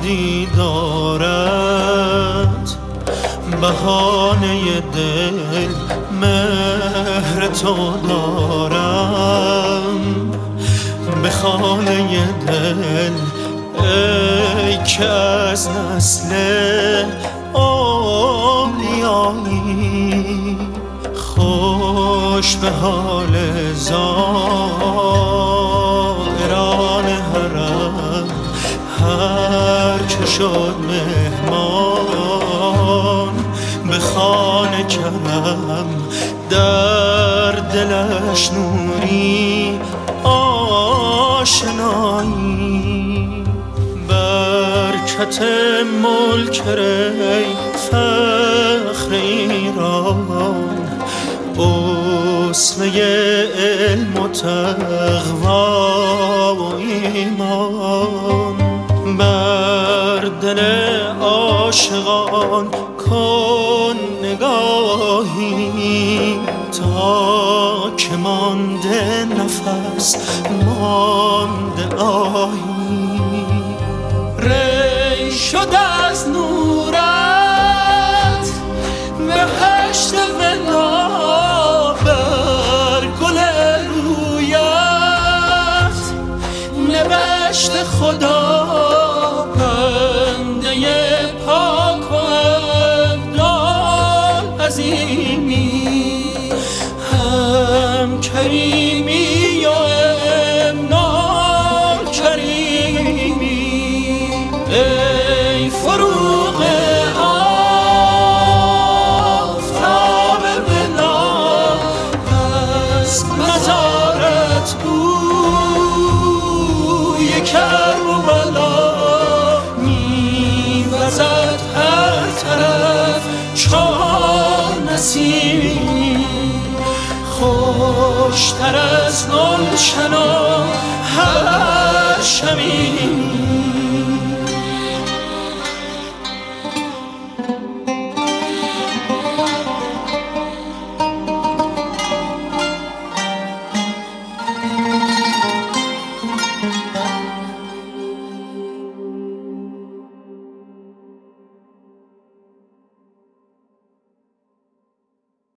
دیدارت، بهانه دل مهر تو دارم. به خانه دل ای که از نسل اولیایی، خوش به حال زائران حرم. هر که شد مهمان به خانه کرم، در دلش نوری آشنایی. برکت ملک ری فخر ایران، اسوه علم و تقوا و ایمان. بر دل عاشقان کن نگاهی، تا که مانده نفس مانده آهی. ری شد از نورت بهشت ولا، بر گل رویت نوشت خدا. بنده پاک و ابدال عظیمی، هم کریمی و امنال کریمی. ای فروغ آفتاب بلا، از مزارت بوی کرب و بلا. میوزد هر طرف چون نسیمی، خوشتر از گلشن و هر شمیم.